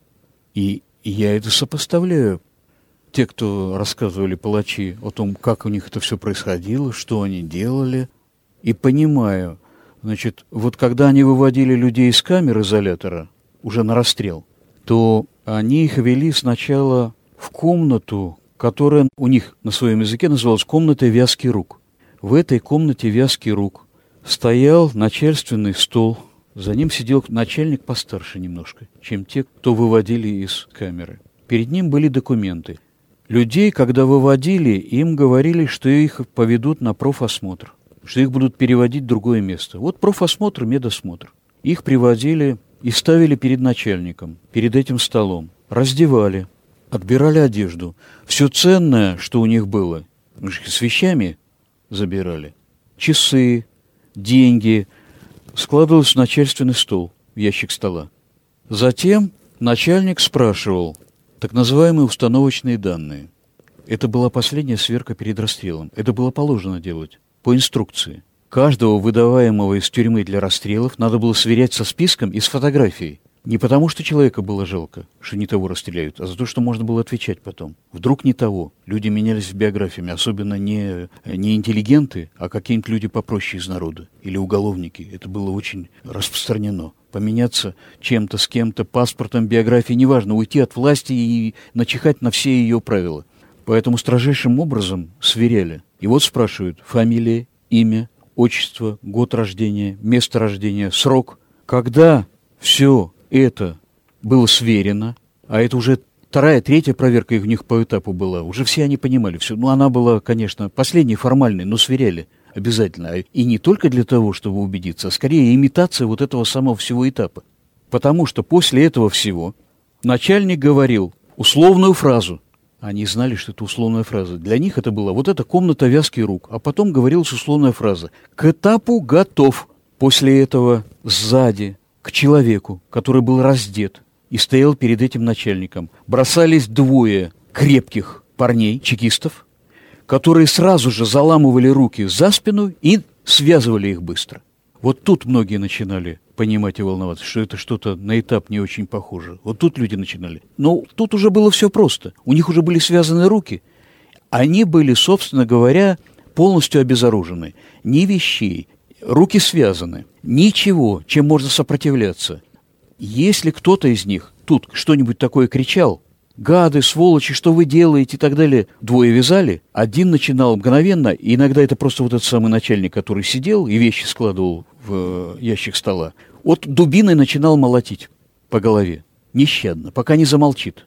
И я это сопоставляю. Те, кто рассказывали палачи о том, как у них это все происходило, что они делали, и понимаю, значит, вот когда они выводили людей из камер изолятора, уже на расстрел, то они их вели сначала в комнату, которая у них на своем языке называлась комнатой вязки рук. В этой комнате вязки рук стоял начальственный стол. За ним сидел начальник постарше немножко, чем те, кто выводили из камеры. Перед ним были документы. Людей, когда выводили, им говорили, что их поведут на профосмотр, что их будут переводить в другое место. Вот профосмотр, медосмотр. Их приводили и ставили перед начальником, перед этим столом. Раздевали, отбирали одежду. Все ценное, что у них было, с вещами забирали. Часы, деньги складывалось в начальственный стол, в ящик стола. Затем начальник спрашивал так называемые установочные данные. Это была последняя сверка перед расстрелом. Это было положено делать по инструкции. Каждого выдаваемого из тюрьмы для расстрелов надо было сверять со списком и с фотографией. Не потому, что человека было жалко, что не того расстреляют, а за то, что можно было отвечать потом. Вдруг не того. Люди менялись в биографиями, особенно не интеллигенты, а какие-нибудь люди попроще из народа или уголовники. Это было очень распространено. Поменяться чем-то, с кем-то, паспортом, биографией, неважно, уйти от власти и начихать на все ее правила. Поэтому строжайшим образом сверяли. И вот спрашивают: фамилия, имя, отчество, год рождения, место рождения, срок. Когда все это было сверено, а это уже вторая, третья проверка их у них по этапу была, уже все они понимали все. Ну, она была, конечно, последней, формальной, но сверяли обязательно. И не только для того, чтобы убедиться, а скорее имитация вот этого самого всего этапа. Потому что после этого всего начальник говорил условную фразу. Они знали, что это условная фраза. Для них это была вот эта комната вязки рук. А потом говорилась условная фраза: «К этапу готов». После этого сзади к человеку, который был раздет и стоял перед этим начальником, бросались двое крепких парней, чекистов, которые сразу же заламывали руки за спину и связывали их быстро. Вот тут многие начинали понимать и волноваться, что это что-то на этап не очень похоже. Вот тут люди начинали. Но тут уже было все просто. У них уже были связаны руки. Они были, собственно говоря, полностью обезоружены. Ни вещей, руки связаны. Ничего, чем можно сопротивляться. Если кто-то из них тут что-нибудь такое кричал: «Гады, сволочи, что вы делаете?» и так далее. Двое вязали, один начинал мгновенно, и иногда это просто вот этот самый начальник, который сидел и вещи складывал в ящик стола, вот дубиной начинал молотить по голове, нещадно, пока не замолчит.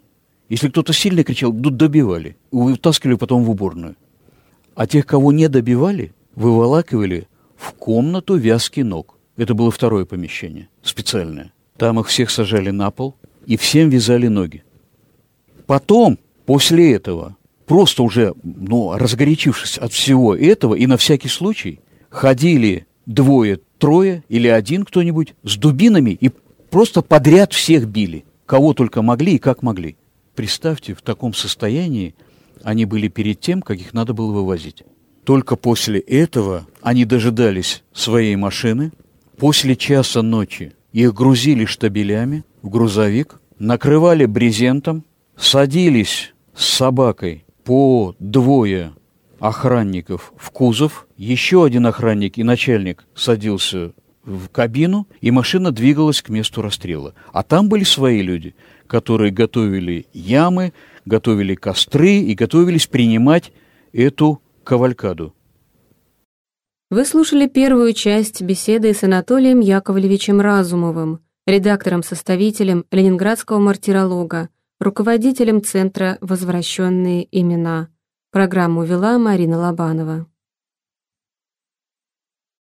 Если кто-то сильно кричал, добивали. Вытаскивали потом в уборную. А тех, кого не добивали, выволакивали в комнату вязки ног. Это было второе помещение, специальное. Там их всех сажали на пол и всем вязали ноги. Потом, после этого, просто уже разгорячившись от всего этого, и на всякий случай ходили 2-3 или 1 кто-нибудь с дубинами и просто подряд всех били, кого только могли и как могли. Представьте, в таком состоянии они были перед тем, как их надо было вывозить. Только после этого они дожидались своей машины. После часа ночи их грузили штабелями в грузовик, накрывали брезентом, садились с собакой по 2 охранников в кузов, еще 1 охранник и начальник садился в кабину, и машина двигалась к месту расстрела. А там были свои люди, которые готовили ямы, готовили костры и готовились принимать эту кавалькаду. Вы слушали первую часть беседы с Анатолием Яковлевичем Разумовым, редактором-составителем Ленинградского мартиролога, руководителем Центра «Возвращенные имена». Программу вела Марина Лобанова.